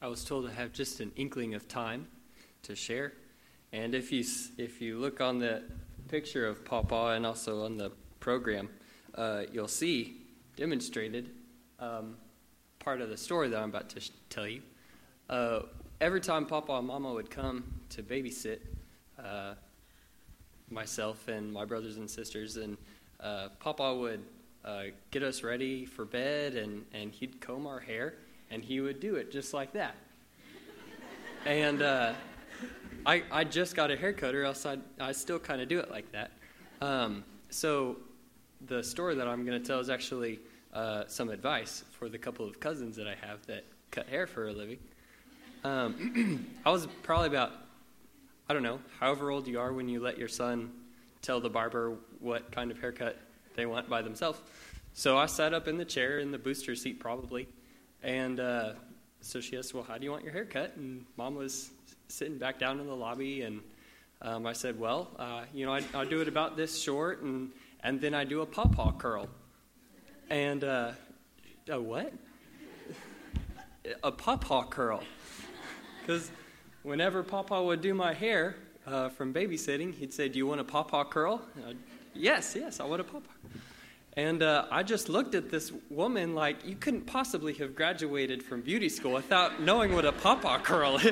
was told to have just an inkling of time to share. And if you look on the picture of Papa and also on the program, you'll see demonstrated part of the story that I'm about to tell you. Every time Papa and Mama would come to babysit myself and my brothers and sisters, and Papa would get us ready for bed, and he'd comb our hair, and he would do it just like that. And I just got a haircut, or else I still kind of do it like that. So the story that I'm going to tell is actually some advice for the couple of cousins that I have that cut hair for a living. I was probably about, I don't know, however old you are when you let your son tell the barber what kind of haircut they want by themselves. So I sat up in the chair in the booster seat probably, and so she asked, well, how do you want your haircut? And Mom was sitting back down in the lobby, and I said, well, I do it about this short, and then I do a pawpaw curl. And a what? A pawpaw curl. Because whenever Papa would do my hair from babysitting, he'd say, do you want a pawpaw curl? Yes, I want a pawpaw. And I just looked at this woman like, you couldn't possibly have graduated from beauty school without knowing what a pawpaw curl is.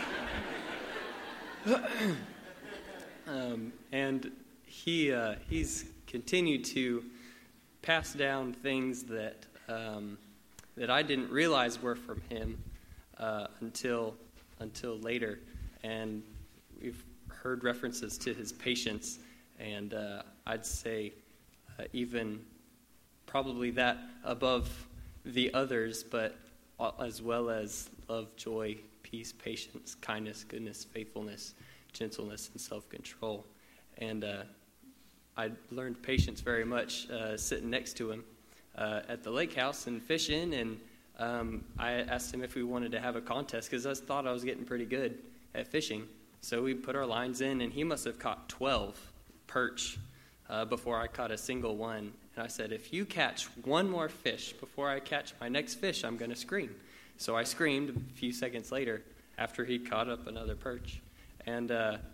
And he's continued to pass down things that I didn't realize were from him until later. And we've heard references to his patience, and I'd say even probably that above the others, but as well as love, joy, peace, patience, kindness, goodness, faithfulness, gentleness, and self-control. And I learned patience very much sitting next to him at the lake house and fishing, and I asked him if we wanted to have a contest because I thought I was getting pretty good at fishing. So we put our lines in, and he must have caught 12 perch before I caught a single one. And I said, if you catch one more fish before I catch my next fish, I'm going to scream. So I screamed a few seconds later after he caught up another perch. And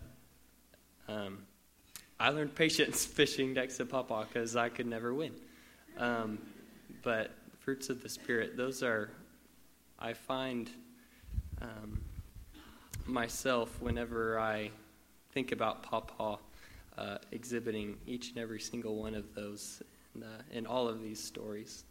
I learned patience fishing next to Papa because I could never win. But fruits of the Spirit, those are, I find myself whenever I think about Papa exhibiting each and every single one of those in all of these stories.